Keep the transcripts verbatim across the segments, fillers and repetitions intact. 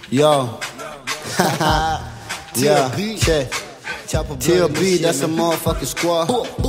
Yo. Yeah, check. T L B, that's a motherfucking squad.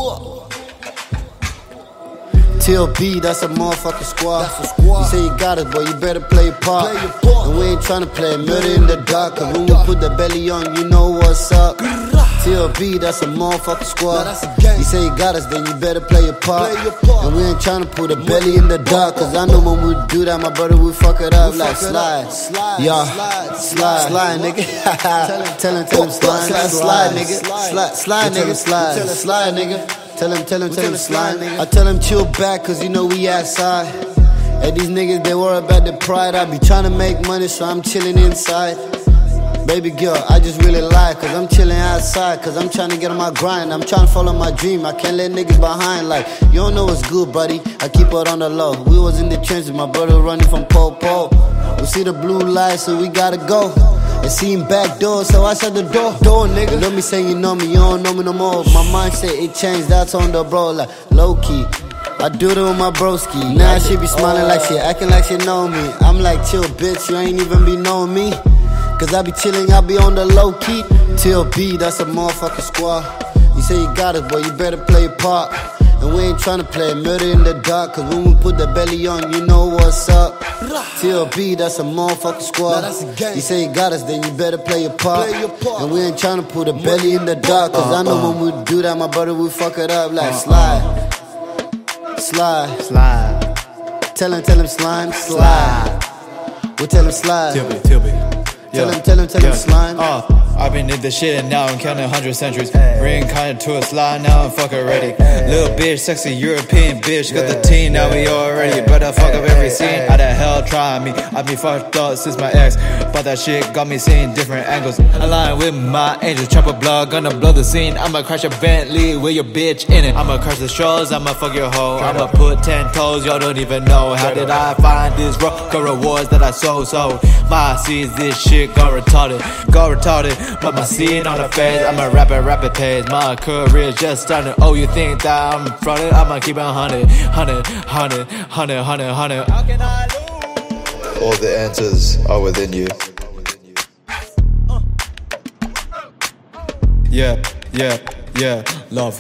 T L B, that's a motherfucking squad. You say you got it, boy, you better play your part. And we ain't tryna play murder in the dark, cause when we put the belly on, you know what's up. T L B, that's a motherfucking squad. You say you got us, then you better play your part. And we ain't tryna put a belly in the dark, cause I know when we do that, my brother, we fuck it up like slide. Yeah, slide, slide, nigga. Tell him, tell him, slide, slide, nigga. Slide, slide, nigga, slide, slide, nigga. Tell him, tell him, tell him, slide. I tell him chill back, cause you know we outside. Hey, these niggas, they worry about the pride. I be tryna make money, so I'm chilling inside. Baby girl, I just really lie, cause I'm chilling outside, cause I'm tryna get on my grind. I'm tryna follow my dream, I can't let niggas behind. Like, you don't know what's good, buddy, I keep it on the low. We was in the trenches, my brother running from pole pole. We see the blue light, so we gotta go. And see him back door, so I shut the door. Door, nigga. You know me saying you know me, you don't know me no more. My mindset, it changed, that's on the bro, like low key. I do it with my broski. Now she be smiling like she acting like she know me. I'm like, chill, bitch, you ain't even be knowing me. Cause I be chilling, I be on the low key. T L B, that's a motherfucking squad. You say you got it, boy, you better play your part. And we ain't tryna play murder in the dark, cause when we put the belly on, you know what's up. T L B, that's a motherfucking squad. You say you got us, then you better play your part. And we ain't tryna put a belly in the dark, cause I know when we do that, my brother, we fuck it up like slide. Slide, slide. Tell him, tell him, slime, slide. We tell him slide. T L B, T L B. Tell him, tell him, tell him, slime. Uh, I've been in the shit and now I'm counting hundred centuries. Reincarnated to a slide, now I'm fucking ready. Little bitch, sexy European bitch. Got the team, now we all ready. Better fuck up every scene. How the hell try me? I've been fucked up since my ex, but that shit got me seeing different angles. Align with my angels, chopper blood, gonna blow the scene. I'ma crash a Bentley with your bitch in it. I'ma crash the shows, I'ma fuck your hoe. I'ma put ten toes, y'all don't even know. How did I find this rock? Got rewards that I sold, so my seeds, this shit got retarded, got retarded. But my seed on the face, I'm a rapper, rapid pace. My career just started. Oh, you think that I'm fronted? I'ma keep it hundred, hundred, hundred, hundred, hundred, hundred. How can I lose? All the answers are within you. Yeah, yeah, yeah, love.